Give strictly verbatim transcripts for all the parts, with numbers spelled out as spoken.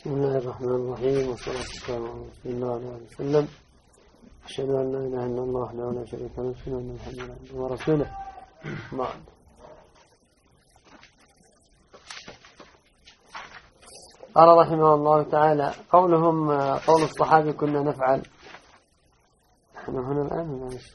بسم الله الرحمن الرحيم والصلاة والسلام على رسول الله عليه وسلم. أشهد أن لا إله إلا الله وحده لا شريك له وأشهد أن محمدا عبده ورسوله. بعد قال رحمه الله تعالى قولهم قول الصحابي كنا نفعل. نحن هنا الآن ولا مش؟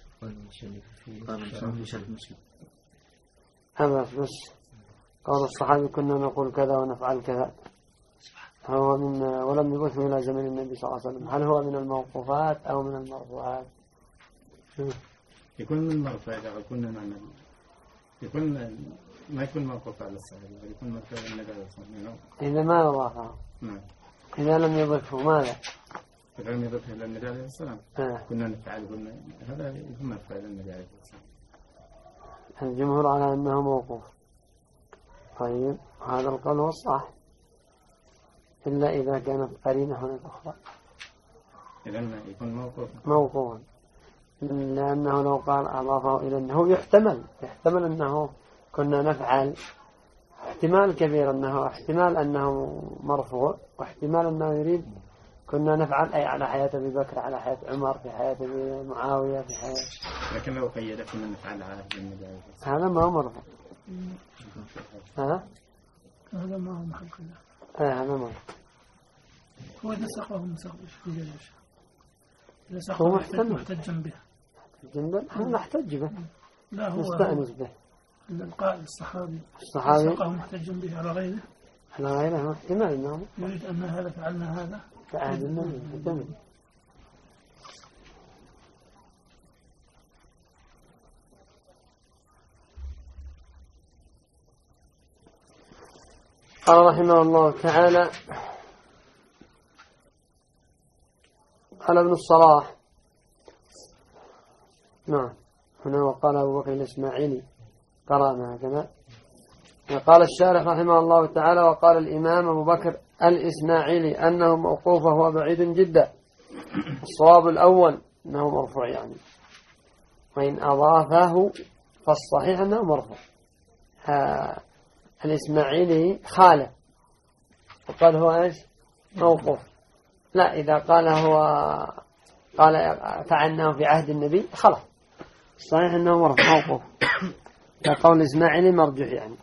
أبس بس قول الصحابي كنا نقول كذا ونفعل كذا هو من ولم يبثه إلى زمن النبي صلى الله عليه وسلم. هل هو من الموقوفات أو من المرفوعات؟ يكون من المرفوع إذا كنا نعمل يكون ما يكون موقوف على الصحابي يكون مرفوع النبي صلى الله عليه وسلم. إذا ما أضافه نعم إذا لم يضفه ماذا؟ إذا لم يضفه إلى النبي عليه السلام آه. كنا نفعل قلنا هذا يكون مرفوع إلى النبي عليه السلام. الجمهور على أنه موقوف. طيب هذا القول هو الصح إلا إذا كانت قرينة هنا أخرى إذا يكون موقوف موقوفا، لأنه لو قال أضافه إلى أنه يحتمل يحتمل أنه كنا نفعل، احتمال كبير أنه احتمال أنه مرفوع، واحتمال أنه يريد كنا نفعل أي على حياة أبي بكر على حياة عمر في حياة معاوية في حياة. لكن لو قيد كنا نفعل على النبي هذا ما هو مرفوع. ها هذا ما هو محل كله. آه هذا ما هو إذا سقاه مسقش في جلش إذا هو سقاه محتجا به جنبا هم نحتج به لا هو نستأنس به القائل الصحابي الصحابي سقاه محتجا به على غيره على غيره احتمال أنه يريد أن هذا فعلنا هذا فعاد النبي احتمال. قال رحمه الله تعالى قال ابن الصلاح نعم هنا وقال أبو بكر الإسماعيلي قرأنا هكذا. قال الشارح رحمه الله تعالى وقال الإمام أبو بكر الإسماعيلي أنه موقوف وهو بعيد جدا. الصواب الأول أنه مرفوع يعني، وإن أضافه فالصحيح أنه مرفوع. الإسماعيلي خالف وقال هو إيش موقوف. لا إذا قال هو قال فعلناه في عهد النبي خلاص صحيح أنه موقوف. كقول الإسماعيلي مرجح يعني.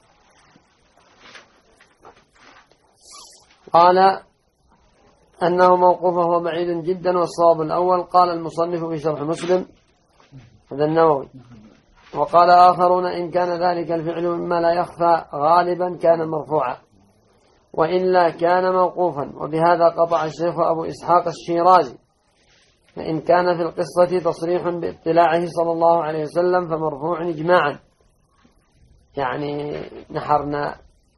قال أنه موقوف وهو بعيد جدا، والصواب الأول. قال المصنف في شرح مسلم هذا النووي وقال آخرون إن كان ذلك الفعل مما لا يخفى غالبا كان مرفوعا وإلا كان موقوفا، وبهذا قطع الشيخ أبو إسحاق الشيرازي. فإن كان في القصة تصريح باطلاعه صلى الله عليه وسلم فمرفوع إجماعا، يعني نحرنا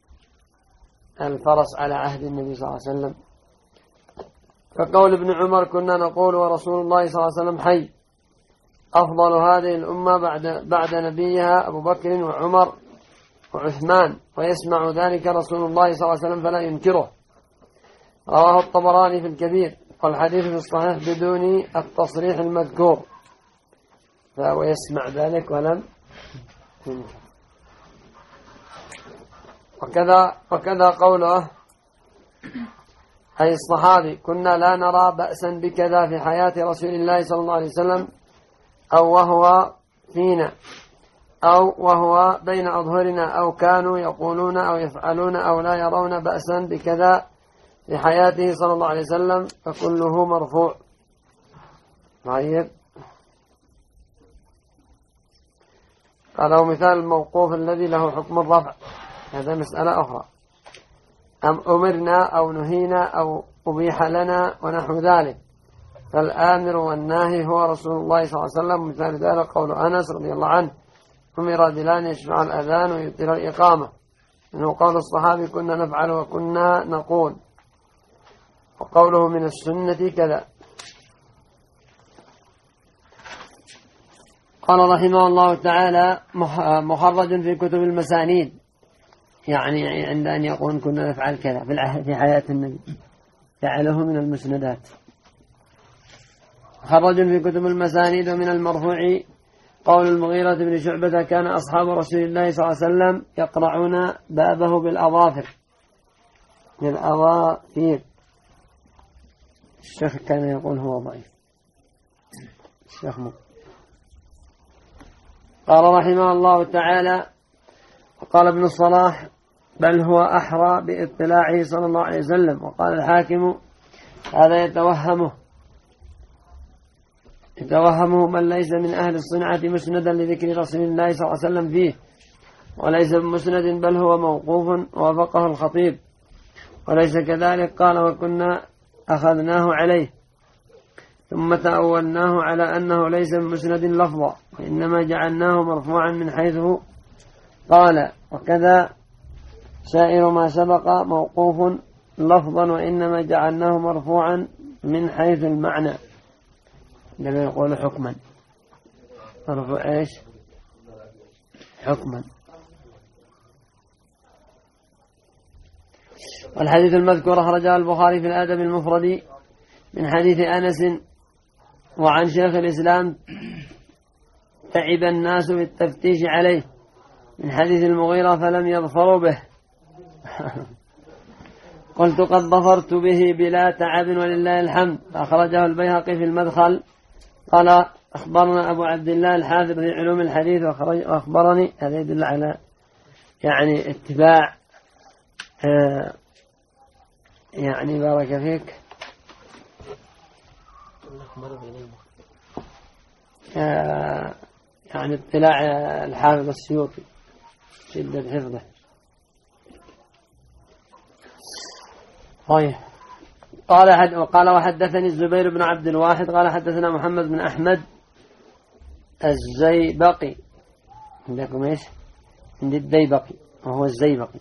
الفرس على عهد النبي صلى الله عليه وسلم. كقول ابن عمر كنا نقول ورسول الله صلى الله عليه وسلم حي، أفضل هذه الأمة بعد بعد نبيها أبو بكر وعمر وعثمان، ويسمع ذلك رسول الله صلى الله عليه وسلم فلا ينكره. رواه الطبراني في الكبير، والحديث في الصحيح بدون التصريح المذكور، فهو يسمع ذلك ولم ينكر. وكذا وكذا قوله أي الصحابي كنا لا نرى بأسا بكذا في حياة رسول الله صلى الله عليه وسلم أو وهو فينا أو وهو بين أظهرنا أو كانوا يقولون أو يفعلون أو لا يرون بأسا بكذا في حياته صلى الله عليه وسلم فكله مرفوع. طيب قالوا مثال الموقوف الذي له حكم الرفع هذا مسألة أخرى. أم أمرنا أو نهينا أو أبيح لنا ونحو ذلك، فالآمر والناهي هو رسول الله صلى الله عليه وسلم. مثال ذلك قول أنس رضي الله عنه أمر بلال يشفع الأذان ويبطل الإقامة، إنه قول الصحابي كنا نفعل وكنا نقول، وقوله من السنة كذا. قال رحمه الله تعالى مخرج في كتب المسانيد، يعني عند أن يقول كنا نفعل كذا في حياة النبي فعله من المسندات. خرج في كتب المسانيد ومن المرفوع قول المغيرة بن شعبة كان أصحاب رسول الله صلى الله عليه وسلم يقرعون بابه بالأظافر بالأظافير الشيخ كان يقول هو ضعيف. الشيخ مقبل قال رحمه الله تعالى وقال ابن الصلاح بل هو أحرى باطلاعه صلى الله عليه وسلم. وقال الحاكم هذا يتوهمه يتوهمه من ليس من أهل الصنعة مسندا لذكر رسول الله صلى الله عليه وسلم فيه، وليس بمسند بل هو موقوف وافقه الخطيب، وليس كذلك. قال وكنا أخذناه عليه ثم تأولناه على أنه ليس بمسند لفظا، وإنما جعلناه مرفوعا من حيث قال، وكذا سائر ما سبق موقوف لفظا وإنما جعلناه مرفوعا من حيث المعنى. لما يقول حكما مرفوع ايش حكما. والحديث المذكور أخرجه البخاري في الأدب المفرد من حديث أنس. وعن شيخ الإسلام تعب الناس بالتفتيش عليه من حديث المغيرة فلم يظفروا به. قلت قد ظفرت به بلا تعب ولله الحمد. أخرجه البيهقي في المدخل. قال أخبرنا أبو عبد الله الحافظ في علوم الحديث وأخبرني. هذا يدل على يعني اتباع آه يعني بارك فيك آه يعني اطلاع الحافظ السيوطي شدة حفظه. طيب قال حد وقال وحدثني الزبير بن عبد الواحد قال حدثنا محمد بن أحمد الزيبقي. عندكم ايش؟ عند الديبقي وهو الزيبقي.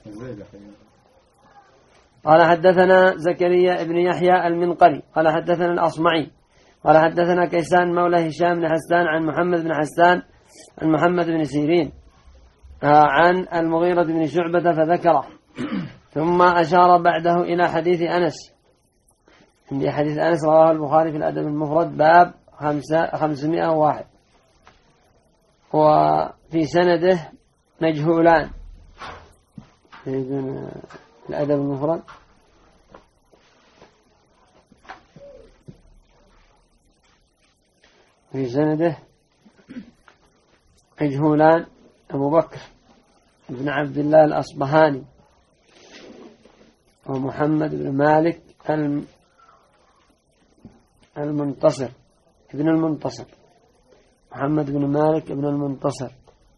قال حدثنا زكريا بن يحيى المنقري قال حدثنا الأصمعي قال حدثنا كيسان مولى هشام بن حسان عن محمد بن حسان عن محمد بن سيرين عن المغيرة بن شعبة فذكره، ثم أشار بعده إلى حديث أنس. عندي حديث أنس رواه البخاري في الأدب المفرد باب خمسمائة وواحد، وفي سنده مجهولان. في الأدب المفرد في سنده مجهولان أبو بكر بن عبد الله الأصبهاني ومحمد بن مالك المنتصر ابن المنتصر محمد بن مالك ابن المنتصر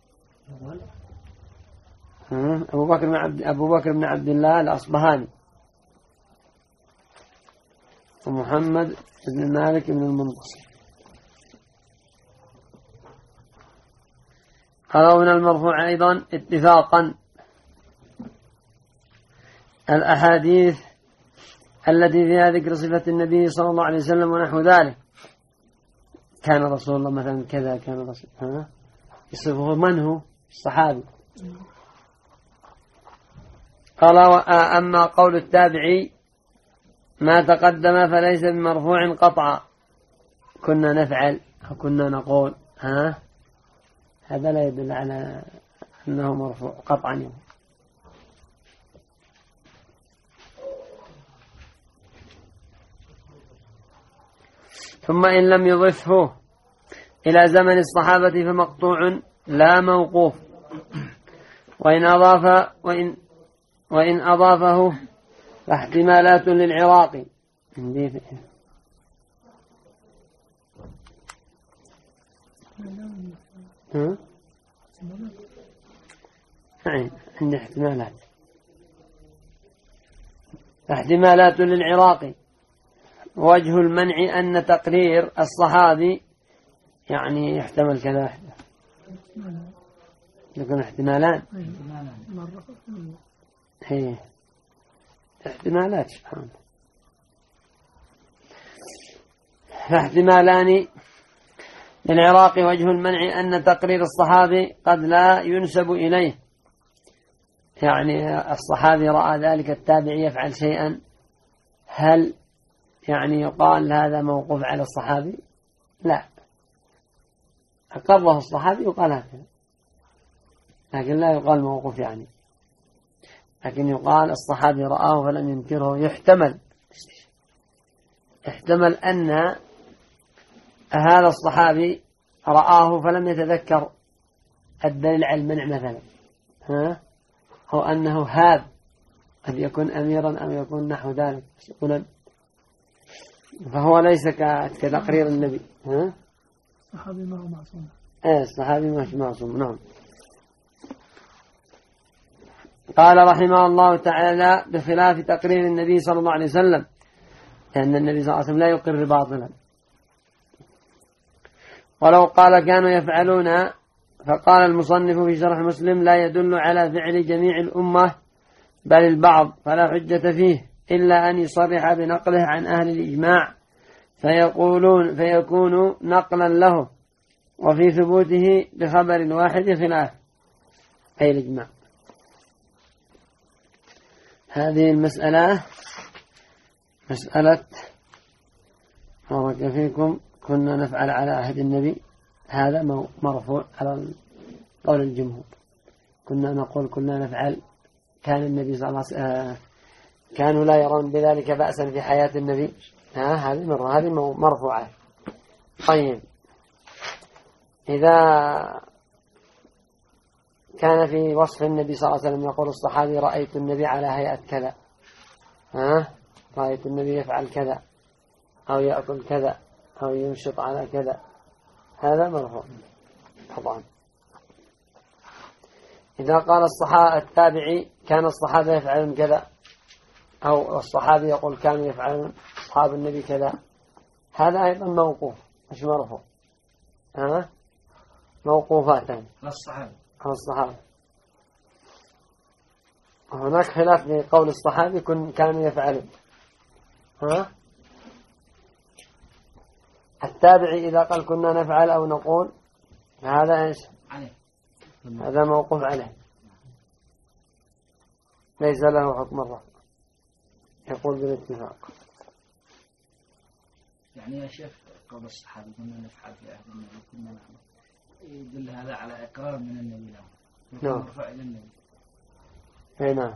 أبو بكر بن عبد أبو بكر بن عبد الله الأصبهاني ومحمد بن مالك بن المنتصر. هذا من المرفوع أيضا اتفاقا الأحاديث التي فيها ذكر صفة النبي صلى الله عليه وسلم ونحو ذلك. كان رسول الله مثلا كذا كان رسول ها يصفه من هو الصحابي. قال أما قول التابعي ما تقدم فليس بمرفوع قطعا كنا نفعل أو كنا نقول ها هذا لا يدل على أنه مرفوع قطعا يوم. ثم إن لم يضفه إلى زمن الصحابة فمقطوع لا موقوف، وإن أضاف وإن وإن أضافه فاحتمالات للعراقي. ها؟ نعم عندي احتمالات احتمالات للعراقي. وجه المنع أن تقرير الصحابي يعني يحتمل كذا واحدة يكون احتمالان هي احتمالات سبحان الله. فاحتمالان للعراق. وجه المنع أن تقرير الصحابي قد لا ينسب إليه، يعني الصحابي رأى ذلك التابعي يفعل شيئا هل يعني يقال هذا موقوف على الصحابي؟ لا، أقره الصحابي يقال هكذا، لكن لا يقال موقوف يعني، لكن يقال الصحابي رآه فلم ينكره يحتمل. احتمل أن هذا الصحابي رآه فلم يتذكر الدليل على المنع مثلا، ها؟ أو أنه هاب قد يكون أميرا أو يكون نحو ذلك مسؤولا، فهو ليس كتقرير النبي. ها؟ الصحابي ما هو معصوم. ايه الصحابي مش معصوم. نعم. قال رحمه الله تعالى بخلاف تقرير النبي صلى الله عليه وسلم، لأن النبي صلى الله عليه وسلم لا يقر باطلا. ولو قال كانوا يفعلون، فقال المصنف في شرح مسلم لا يدل على فعل جميع الأمة بل البعض، فلا حجة فيه إلا أن يصرح بنقله عن أهل الإجماع فيقولون فيكون نقلا له، وفي ثبوته بخبر واحد خلاف، أي الإجماع. هذه المسألة مسألة بارك فيكم كنا نفعل على عهد النبي، هذا مرفوع على قول الجمهور. كنا نقول كنا نفعل، كان النبي صلى الله عليه وسلم كانوا لا يرون بذلك بأسا في حياة النبي. ها هذه مرة هذه مرفوعة. طيب إذا كان في وصف النبي صلى الله عليه وسلم يقول الصحابي رأيت النبي على هيئة كذا، ها رأيت النبي يفعل كذا أو يأكل كذا أو ينشط على كذا، هذا مرفوع طبعا. إذا قال الصحابة التابعي كان الصحابة يفعلون كذا، أو الصحابي يقول كانوا يفعلون أصحاب النبي كذا، هذا أيضا موقوف مش مرفوع. ها موقوفاتان للصحابة أو الصحابة. هناك خلاف في قول الصحابي كن كانوا يفعلون. ها التابعي إذا قال كنا نفعل أو نقول هذا إيش؟ هذا موقوف عليه ليس له حكم الرفع، يقول بالاتفاق. يعني يا شيخ قول الصحابي كنا نفعل في عهد النبي كنا نعمل، يدل هذا على إقرار من النبي له، نعم مرفوع إلى النبي. أي نعم.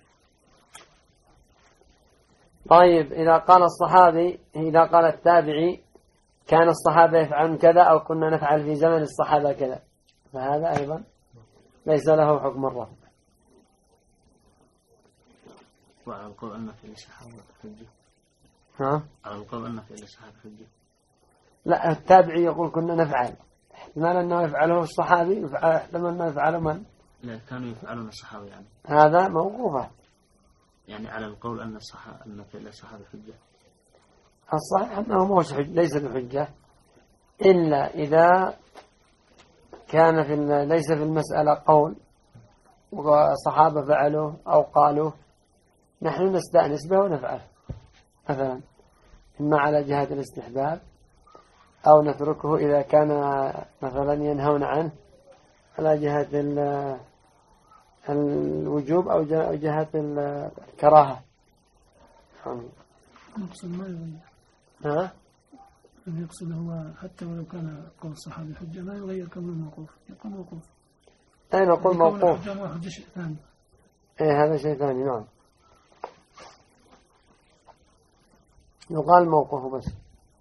طيب إذا قال الصحابي إذا قال التابعي كان الصحابة يفعلون كذا أو كنا نفعل في زمن الصحابة كذا، فهذا أيضا ليس له حكم الرفع. وعلى القول أن في الصحابة حجة. ها؟ على القول أن في الصحابة حجة. لا التابعي يقول كنا نفعل، احتمال أنه يفعله الصحابي، احتمال أنه يفعله من؟ لا كانوا يفعلون الصحابة يعني. هذا موقوفة. يعني على القول أن الصحابة أن في الصحابة حجة. الصحيح أنه مش حجة، ليس بحجة إلا إذا كان في ليس في المسألة قول وصحابة فعلوا أو قالوا نحن نستأنس به ونفعله، مثلا إما على جهة الاستحباب أو نتركه إذا كان مثلا ينهون عنه على جهة الوجوب أو جهة الكراهة. يقصد ما يغير. ها؟ يقصد هو حتى ولو كان قول الصحابي حجة ما يغير كون الموقوف، يكون موقوف. أي نقول موقوف. حجة شيء ثاني. إيه هذا شيء ثاني. نعم يقال موقوف بس.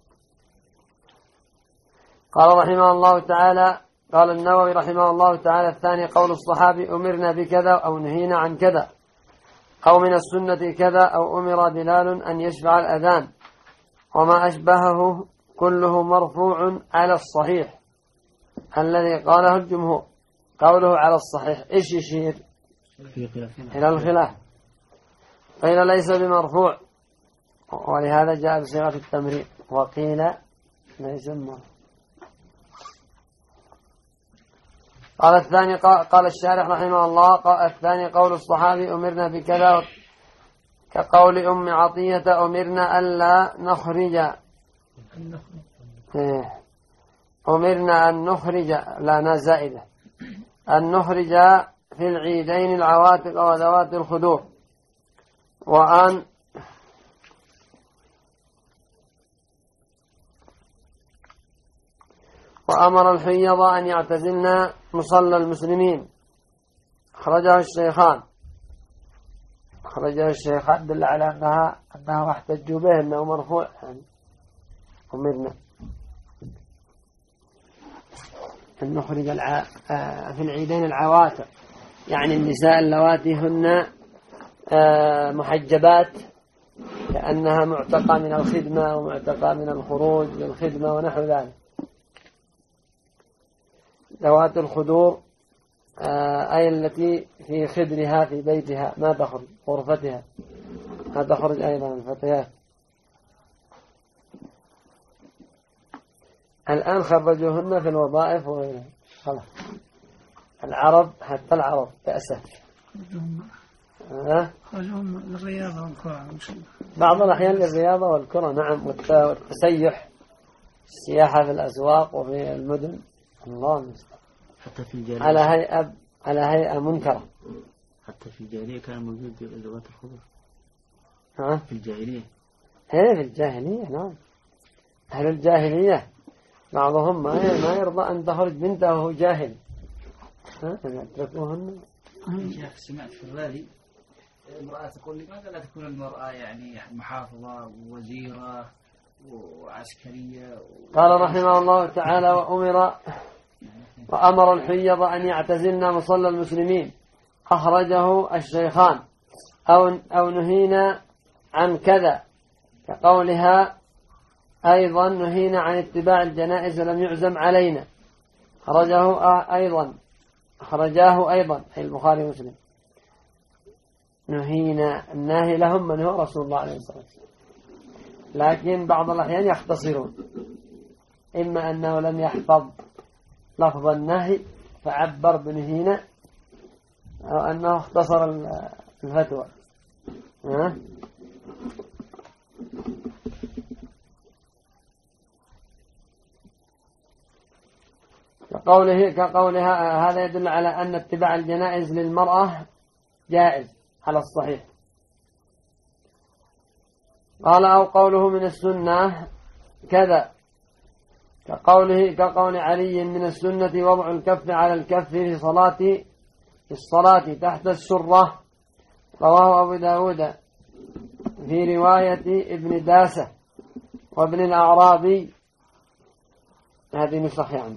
قال رحمه الله تعالى قال النووي رحمه الله تعالى الثاني قول الصحابي أمرنا بكذا أو نهينا عن كذا أو من السنة كذا أو أمر بلال أن يشفع الأذان وما أشبهه كله مرفوع على الصحيح الذي قاله الجمهور. قوله على الصحيح إيش يشير إلى الخلاف، قيل ليس بمرفوع ولهذا جاء بصيغة التمريض، وقيل ليس بمرفوع. قال الثاني قال الشارح رحمه الله قال الثاني قول الصحابي أمرنا بكذا كقول أم عطية أمرنا ألا نخرج أمرنا أن نخرج لا زائدة أن نخرج في العيدين العواتق وذوات الخدور وأن وأمر الحيض أن يعتزلنا مصلى المسلمين. أخرجه الشيخان. خرجه الشيخ دل على أنها أنه احتجوا به أنه مرفوع يعني أمرنا أن نخرج الع... في العيدين العواتق يعني النساء اللواتي هن محجبات كأنها معتقى من الخدمة ومعتقى من الخروج للخدمة ونحو ذلك. ذوات الخدور أي التي في خدرها في بيتها ما تخرج غرفتها ما تخرج أيضا الفتيات. الآن خرجوهن في الوظائف وغيرها خلاص. العرب حتى العرب تأسف خرجوهم للرياضة والكرة بعض الأحيان للرياضة والكرة نعم والتسيح السياحة في الأسواق وفي المدن الله المستعان حتى في الجاهلية على هيئة على هيئة منكرة. حتى في الجاهلية كان موجود ذوات الخضر ها في الجاهلية هي في الجاهلية نعم. أهل الجاهلية بعضهم ما ما يرضى أن تخرج بنته وهو جاهل ها يتركوهن. شيخ سمعت في الرادي امرأة تقول لماذا لا تكون المرأة يعني محافظة ووزيرة وعسكرية و... قال رحمه الله تعالى وأمر وأمر الحيض أن يعتزلن مصلى المسلمين أخرجه الشيخان أو, أو نهينا عن كذا كقولها أيضا نهينا عن اتباع الجنائز ولم يعزم علينا خرجه أيضا خرجاه أيضا أي البخاري ومسلم. نهينا الناهي لهم من هو رسول الله عليه الصلاة والسلام لكن بعض الأحيان يختصرون إما أنه لم يحفظ لفظ النهي فعبر بنهينا أو أنه اختصر الفتوى ها كقوله كقولها هذا يدل على أن اتباع الجنائز للمرأة جائز على الصحيح. قال أو قوله من السنة كذا كقوله كقول علي من السنة وضع الكف على الكف في صلاة في الصلاة تحت السرة رواه أبو داود في رواية ابن داسة وابن الأعرابي هذه نسخ يعني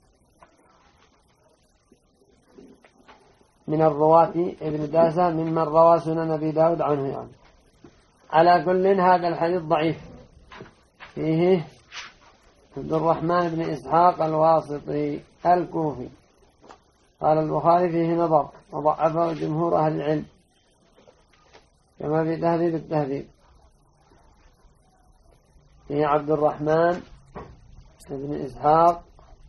من الرواة ابن داسة ممن روى سنن أبي داود عنه يعني. على كل هذا الحديث ضعيف فيه عبد الرحمن بن إسحاق الواسطي الكوفي قال البخاري فيه نظر وضعفه جمهور أهل العلم كما في تهذيب التهذيب. فيه عبد الرحمن بن إسحاق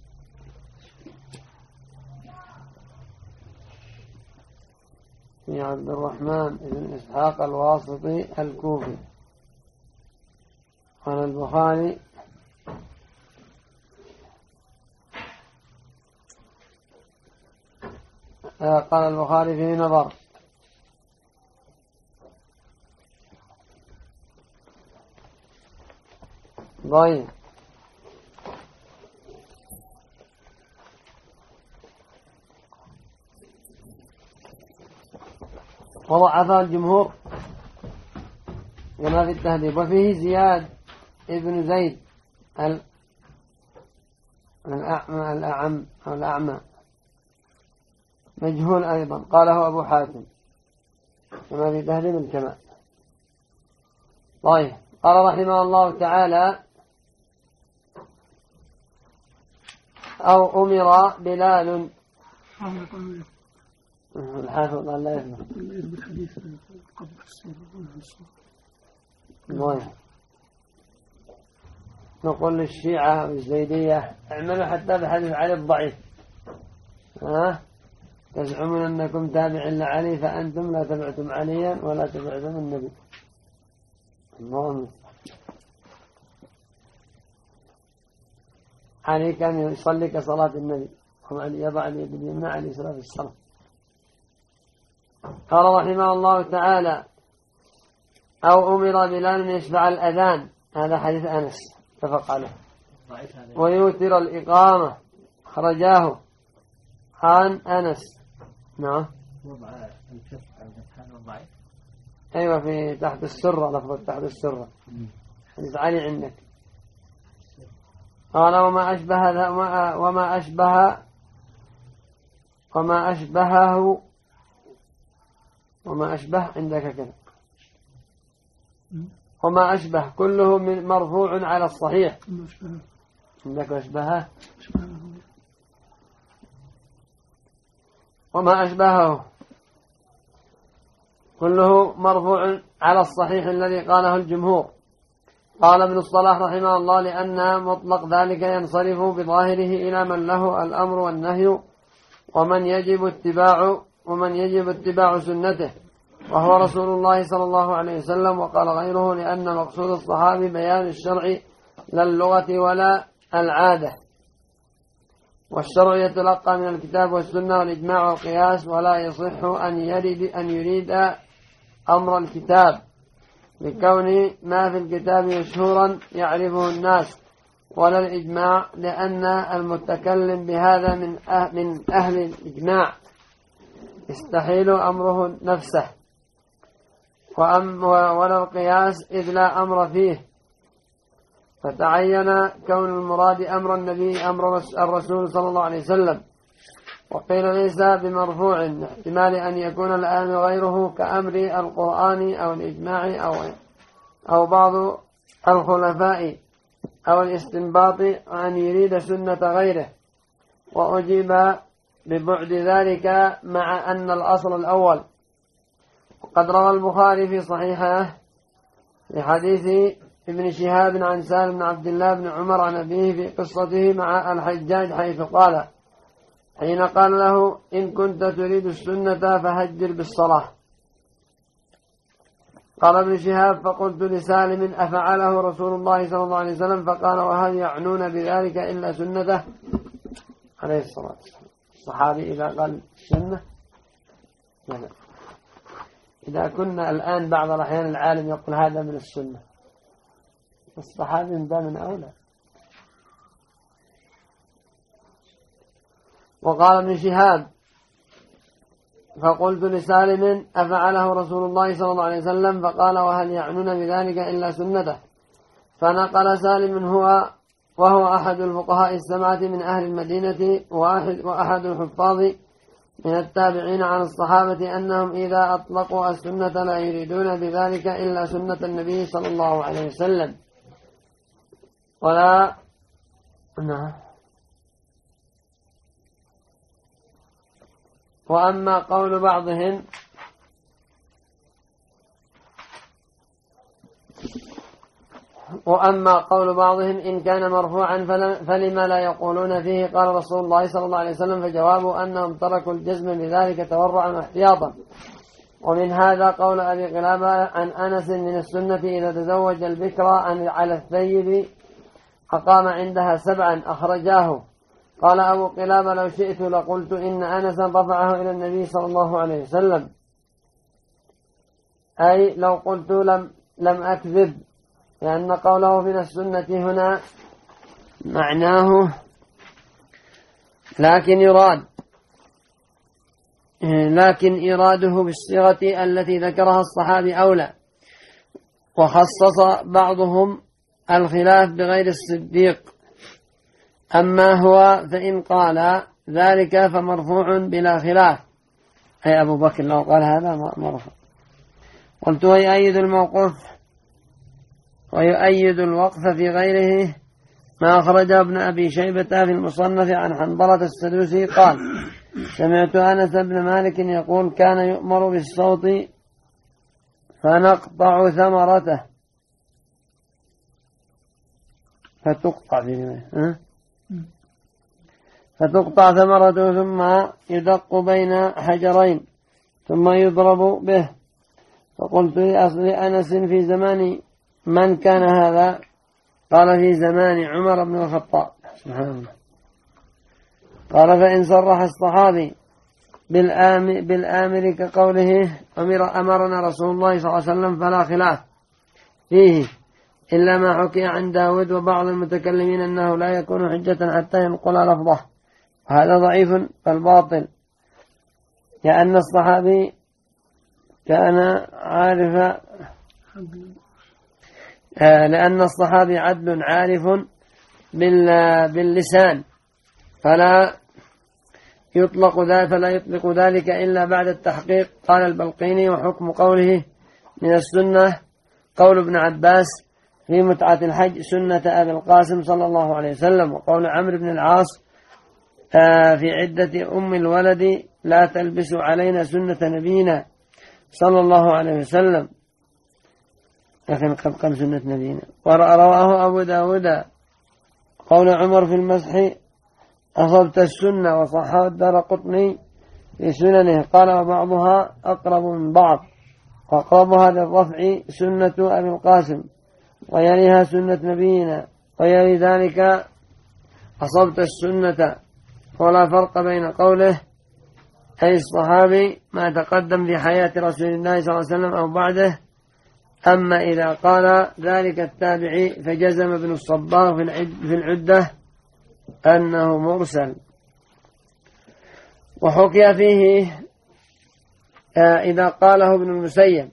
في عبد الرحمن بن إسحاق الواسطي الكوفي قال البخاري قال البخاري فيه نظر ضعيف. وضعفه الجمهور كما في التهذيب. وفيه زياد ابن زيد الأعمى الأعم أو الأعمى مجهول أيضا قاله أبو حاتم كما في تهذيب الكمال. طيب قال رحمه الله تعالى أو أمر بلال الحافظ قال لا يفهم بالحديث قبل الصلاة. نقول للشيعة والزيدية اعملوا حتى بحديث علي الضعيف ها تزعمون أنكم تابع لعلي فأنتم لا تبعتم عليا ولا تبعتم النبي. الله علي كان يصلي كصلاة النبي يضع اليد اليمنى على اليسرى في الصلاة. قال رحمه الله تعالى أو أمر بلال يشفع الأذان هذا حديث أنس اتفق عليه ويوتر الإقامة خرجاه عن أنس. نعم وضع الكف على هذا ضعيف أيوة في تحت السرة، لفظة تحت السرة حديث علي عندك. قال وما أشبه وما أشبه وما أشبهه وما أشبه عندك كذا وما أشبه كله من مرفوع على الصحيح. عندك أشبهه وما أشبهه كله مرفوع على الصحيح الذي قاله الجمهور. قال ابن الصلاح رحمه الله لأن مطلق ذلك ينصرف بظاهره إلى من له الأمر والنهي ومن يجب اتباع ومن يجب اتباع سنته وهو رسول الله صلى الله عليه وسلم. وقال غيره لأن مقصود الصحابي بيان الشرع لا اللغة ولا العادة، والشرع يتلقى من الكتاب والسنة والإجماع والقياس، ولا يصح أن يريد أن يريد أمر الكتاب لكون ما في الكتاب مشهورا يعرفه الناس، ولا الإجماع لأن المتكلم بهذا من من أهل الإجماع يستحيل أمره نفسه، ولا القياس إذ لا أمر فيه، فتعين كون المراد أمر النبي أمر الرسول صلى الله عليه وسلم. وقيل ليس بمرفوع احتمال أن يكون الآن غيره كأمر القرآن أو الإجماع أو أو بعض الخلفاء أو الاستنباط أن يريد سنة غيره. وأجيب ببعد ذلك مع أن الأصل الأول. وقد روى البخاري في صحيحه لحديث ابن شهاب عن سالم بن عبد الله بن عمر عن أبيه في قصته مع الحجاج حيث قال حين قال له إن كنت تريد السنة فهجر بالصلاة. قال ابن شهاب فقلت لسالم أفعله رسول الله صلى الله عليه وسلم؟ فقال وهل يعنون بذلك إلا سنته عليه الصلاة والسلام. الصحابي إذا قال سنة لا. إذا كنا الآن بعض الأحيان العالم يقول هذا من السنة، الصحابي من باب أولى. وقال ابن شهاب فقلت لسالم أفعله رسول الله صلى الله عليه وسلم؟ فقال وهل يعنون بذلك إلا سنته. فنقل سالم هو وهو أحد الفقهاء السبعة من أهل المدينة وأحد, وأحد الحفاظ من التابعين عن الصحابة أنهم إذا أطلقوا السنة لا يريدون بذلك إلا سنة النبي صلى الله عليه وسلم. ولا نعم. وأما قول بعضهم وأما قول بعضهم إن كان مرفوعا فلما لا يقولون فيه قال رسول الله صلى الله عليه وسلم؟ فجوابه أنهم تركوا الجزم بذلك تورعا واحتياطا. ومن هذا قول أبي قلابة عن أنس من السنة إذا تزوج البكرة على الثيب أقام عندها سبعا أخرجاه. قال أبو قلابة لو شئت لقلت إن أنسا رفعه إلى النبي صلى الله عليه وسلم، أي لو قلت لم, لم أكذب، لأن قوله من السنة هنا معناه لكن يراد لكن إراده بالصيغة التي ذكرها الصحابي أولى. وخصص بعضهم الخلاف بغير الصديق. أما هو فإن قال ذلك فمرفوع بلا خلاف، أي أبو بكر لو قال هذا مرفوع. قلت ويؤيد الموقوف ويؤيد الوقف في غيره ما أخرج ابن أبي شيبة في المصنف عن حنظلة السدوسي قال سمعت أنس بن مالك يقول كان يؤمر بالصوت فنقطع ثمرته فتقطع في ها فتقطع ثمرته ثم يدق بين حجرين ثم يضرب به. فقلت لأصل أنس في زمان من كان هذا؟ قال في زمان عمر بن الخطاب. سبحان الله. قال فإن صرح الصحابي بالآمر, بالآمر كقوله أمر أمرنا رسول الله صلى الله عليه وسلم فلا خلاف فيه، إلا ما حكي عن داود وبعض المتكلمين أنه لا يكون حجة حتى ينقل لفظه، وهذا ضعيف فالباطل، لأن الصحابي كان عارف آه لأن الصحابي عدل عارف باللسان فلا يطلق ذلك فلا يطلق ذلك إلا بعد التحقيق. قال البلقيني وحكم قوله من السنة قول ابن عباس في متعة الحج سنة أبي القاسم صلى الله عليه وسلم، وقول عمرو بن العاص آه في عدة أم الولد لا تلبس علينا سنة نبينا صلى الله عليه وسلم، لكن قد قام سنة نبينا. ورواه أبو داود قول عمر في المسح أصبت السنة، وصححه الدارقطني في سننه. قال وبعضها أقرب من بعض، وأقربها للرفع سنة أبي القاسم، ويليها سنة نبينا، ويلي ذلك أصبت السنة. ولا فرق بين قوله أي الصحابي ما تقدم في حياة رسول الله صلى الله عليه وسلم أو بعده. أما إذا قال ذلك التابعي فجزم ابن الصباغ في العدة أنه مرسل. وحكي فيه إذا قاله ابن المسيب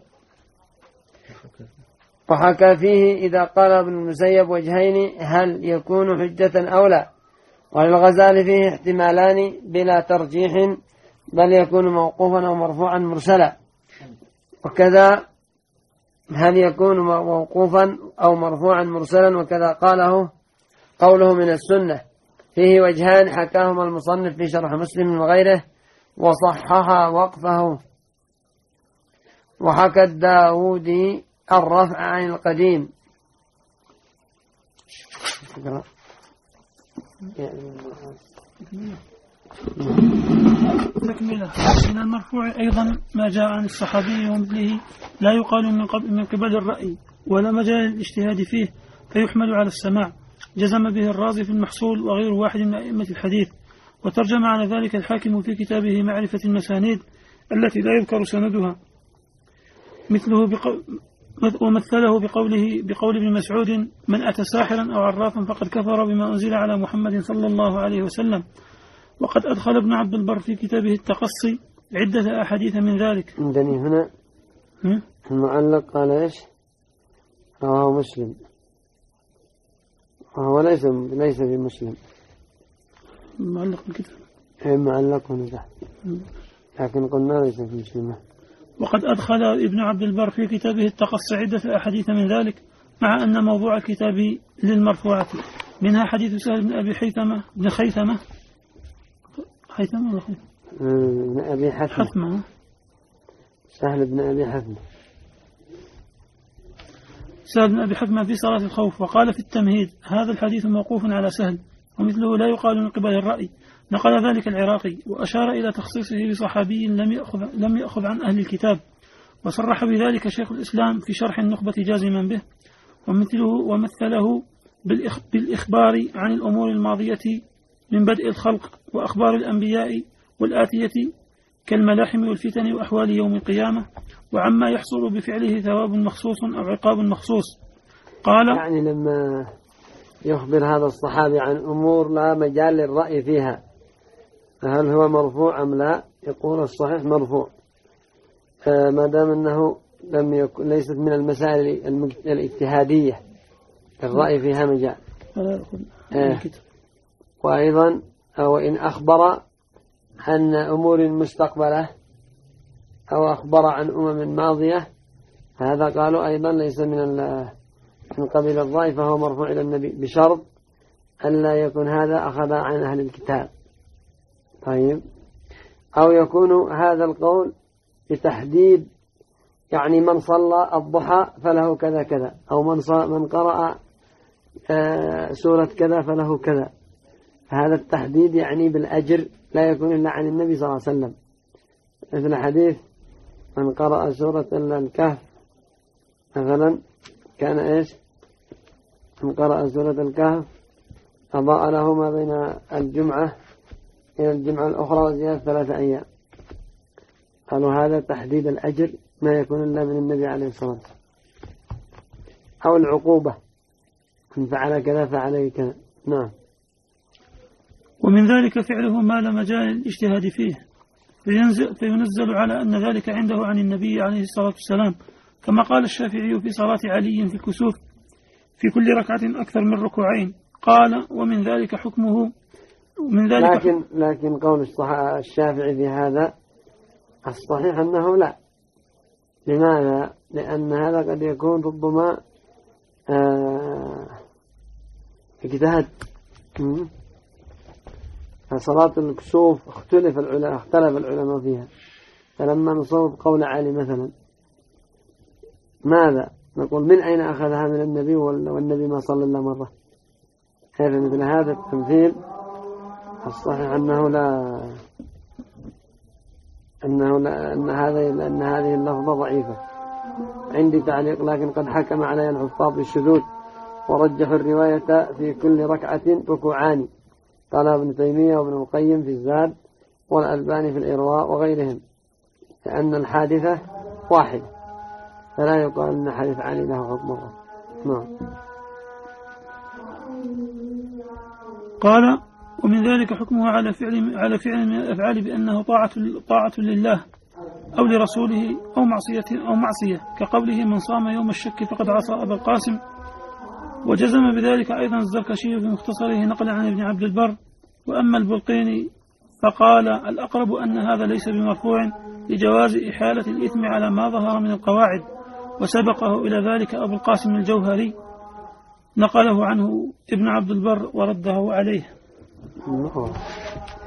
وحكى فيه إذا قال ابن المسيب وجهين هل يكون حجة أو لا. وللغزالي فيه احتمالان بلا ترجيح، بل يكون موقوفا أو مرفوعا مرسلا. وكذا هل يكون موقوفا أو مرفوعا مرسلا، وكذا قاله قوله من السنة فيه وجهان حكاهما المصنف في شرح مسلم وغيره وصحح وقفه. وحكى الداودي الرفع عن القديم. تكملة. من المرفوع أيضا ما جاء عن الصحابي ومثله لا يقال من قبل, من قبل الرأي ولا مجال الاجتهاد فيه، فيحمل على السماع. جزم به الرازي في المحصول وغير واحد من أئمة الحديث. وترجم على ذلك الحاكم في كتابه معرفة المسانيد التي لا يذكر سندها مثله بقو... ومثله بقوله بقول ابن مسعود من أتى ساحرا أو عرافا فقد كفر بما أنزل على محمد صلى الله عليه وسلم. وقد أدخل ابن عبد البر في كتابه التقصي عدة أحاديث من ذلك. عندني هنا المعلق قال إيش؟ رواه مسلم، وهو ليس ليس في مسلم. معلق الكتاب معلق هنا تحت، لكن قلنا ليس في مسلم. وقد أدخل ابن عبد البر في كتابه التقصي عدة أحاديث من ذلك، مع أن موضوع الكتاب للمرفوعات، منها حديث سهل بن أبي حيثمة بن خيثمة حيثمة ولا خيثمة؟ بن أبي حثمة. سهل بن أبي حثمة سهل بن أبي حثمة في صلاة الخوف. وقال في التمهيد هذا الحديث موقوف على سهل، ومثله لا يقال من قبل الرأي. نقل ذلك العراقي وأشار إلى تخصيصه بصحابي لم يأخذ, لم يأخذ عن أهل الكتاب، وصرح بذلك شيخ الإسلام في شرح النخبة جازما به. ومثله ومثله بالإخبار عن الأمور الماضية من بدء الخلق وأخبار الأنبياء والآتية كالملاحم والفتن وأحوال يوم القيامة، وعما يحصل بفعله ثواب مخصوص أو عقاب مخصوص. قال يعني لما يخبر هذا الصحابي عن أمور لا مجال للرأي فيها، هل هو مرفوع أم لا؟ يقول الصحيح مرفوع ما دام أنه لم يكن ليست من المسائل الاجتهادية الرأي فيها مجال. آه. وأيضا أو إن أخبر عن أمور مستقبلة أو أخبر عن أمم ماضية، هذا قالوا أيضا ليس من من قبيل الرأي، فهو مرفوع إلى النبي بشرط ألا يكون هذا أخذ عن أهل الكتاب. طيب، أو يكون هذا القول بتحديد، يعني من صلى الضحى فله كذا كذا، أو من من قرأ سورة كذا فله كذا. هذا التحديد يعني بالأجر لا يكون إلا عن النبي صلى الله عليه وسلم، مثل حديث من قرأ سورة الكهف مثلا كان إيش؟ من قرأ سورة الكهف أضاء له ما بين الجمعة إلى الجمعة الأخرى وزيادة ثلاثة أيام. قالوا هذا تحديد الأجر ما يكون إلا من النبي عليه الصلاة والسلام. أو العقوبة من فعل كذا فعليه كذا. نعم. ومن ذلك فعله ما لا مجال الاجتهاد فيه، فينزل, فينزل على أن ذلك عنده عن النبي عليه الصلاة والسلام، كما قال الشافعي في صلاة علي في الكسوف في كل ركعة أكثر من ركوعين. قال ومن ذلك حكمه ومن ذلك لكن, لكن قول الشافعي في هذا الصحيح أنه لا. لماذا؟ لأن هذا قد يكون ربما آه اجتهاد. فصلاة الكسوف اختلف العلماء اختلف العلماء فيها، فلما نصوب قول علي مثلا ماذا نقول؟ من أين أخذها؟ من النبي والنبي ما صلى إلا مرة. هذا مثل هذا التمثيل الصحيح أنه لا أنه لا أن هذا أن هذه اللفظة ضعيفة. عندي تعليق لكن قد حكم عليها الحفاظ بالشذوذ ورجحوا الرواية في كل ركعة ركوعان، قال ابن تيمية وابن القيم في الزاد والألباني في الإرواء وغيرهم، لأن الحادثة واحدة فلا يقال أن حديث علي له حكم مرة. نعم. قال ومن ذلك حكمه على فعل على فعل من الأفعال بأنه طاعة طاعة لله أو لرسوله أو معصية أو معصية، كقوله من صام يوم الشك فقد عصى أبا القاسم. وجزم بذلك أيضا الزركشي في مختصره نقل عن ابن عبد البر. وأما البلقيني فقال الأقرب أن هذا ليس بمرفوع لجواز إحالة الإثم على ما ظهر من القواعد، وسبقه إلى ذلك أبو القاسم الجوهري نقله عنه ابن عبد البر ورده عليه.